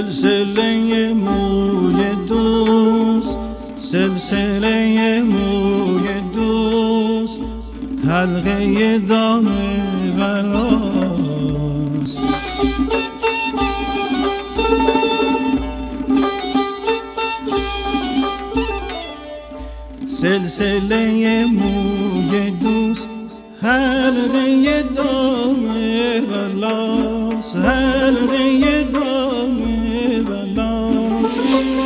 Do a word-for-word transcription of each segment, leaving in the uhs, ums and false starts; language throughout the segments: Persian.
سلسله موی دوست، سلسله موی دوست، حلقه دام بلاست. سلسله موی دوست، حلقه دام بلاست، حلقه دام بلاست.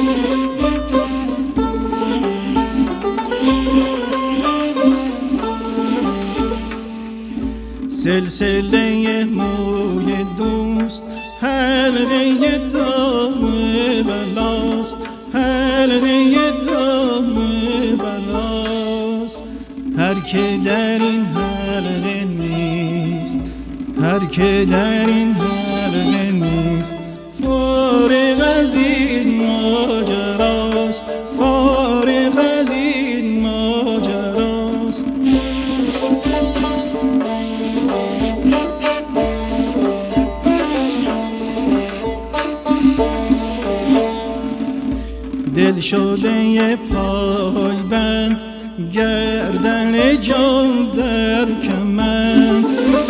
سلسله موی دوست، حلقه دام بلاست، حلقه دام بلاست. هر که در این حلقه نیست، هر که در این حلقه نیست، فارغ از این ماجراست، فارغ از این ماجراست. دل شده پای بند، گردن جان در کمند.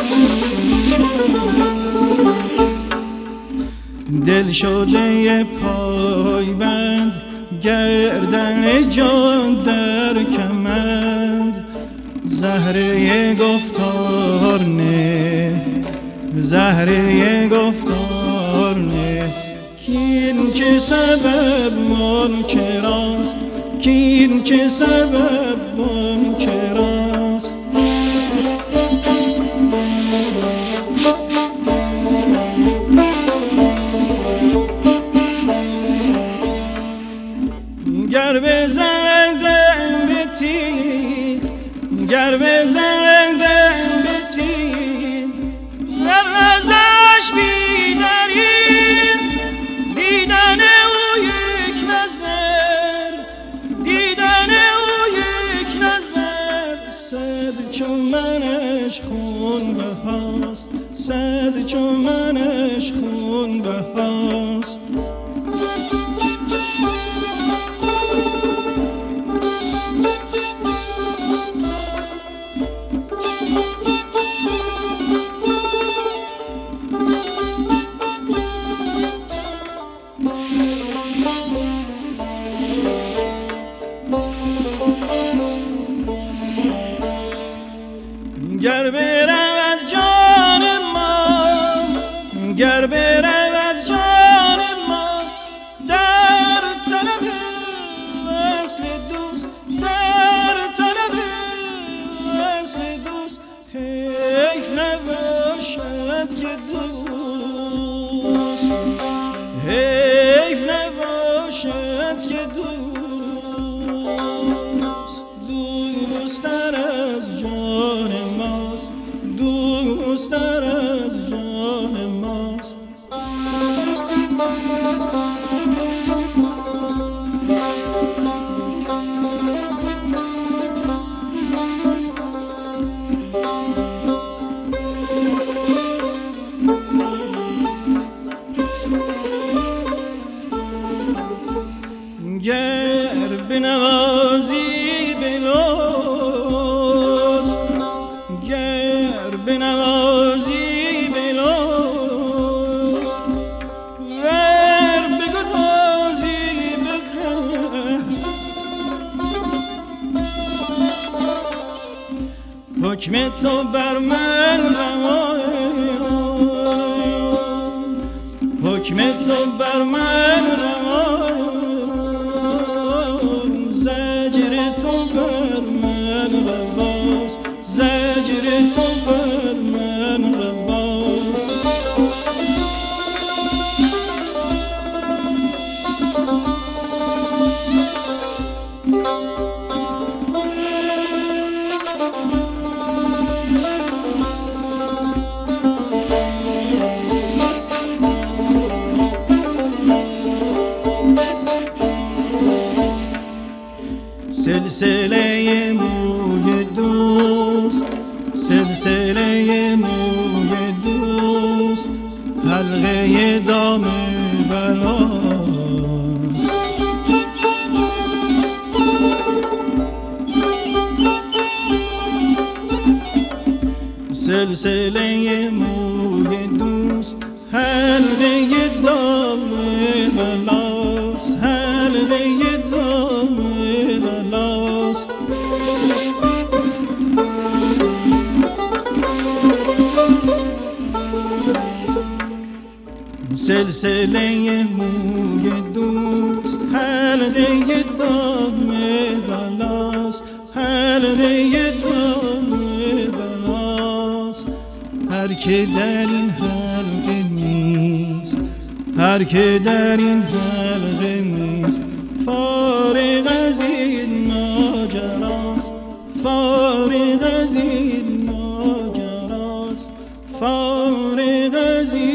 دل شده پای بند، گردن جان در کمند. زهره گفتار نه، زهره گفتار نه، کین چه سبب منکراست، کین چه سبب منکراست. گر بزندم به تیر، گر بزندم به تیر، گر ازش بیداریم دیدن او یک نظر، دیدن او یک نظر. صد چون منش خون بهاست، صد چون منش خون بهاست. گر برود جان ما، گر برود جان ما در طلب وصل دوست، در طلب وصل دوست. حیف نباشد که دوست، حیف نباشد که دوست، دوستر از جان ماست، دوستر از جان ماست. گر بنوازی به لطف، گر بنوازی به لطف، ور بگدازی به قهر. حکم تو بر من روان، حکم تو بر من روان. زجر تو بر من رواست، زجر تو بر من رواست. سلسله موی دوست حلقه دام بلاس، حلقه دام بلاس. سلسله موی دوست حلقه دام بلاس، حلقه دام بلاس. هر که در این حلقه نیست، هر که در این حلقه نیست، فارغ از این ماجراست، فارغ از این ماجراست، فارغ از این